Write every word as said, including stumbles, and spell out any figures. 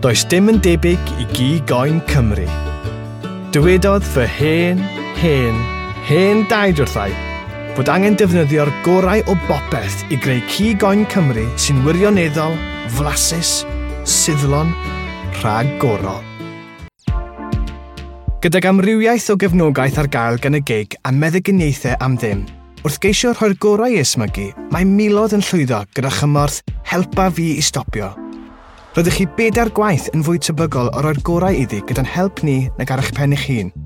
Does dim yn debyg i gi goen Cymru. Dywedodd fy hen, hen, hen daid wrthai bod angen defnyddio'r gorau o bopeth i greu ci goen Cymru sy'n wirioneddol, flasus, siddlon, rhag-gorol. Gydag amrywiaeth o gefnogaeth ar gael gan y gig a meddyginiaethau am ddim, wrth geisio rhoi'r gorau i ysmygu, mae miloedd yn llwyddo gyda chymorth helpa fi i stopio. Roeddech chi bedair gwaith yn fwy tebygol o roi'r gorau iddi gyda'n help ni nag ar eich pen eich hun.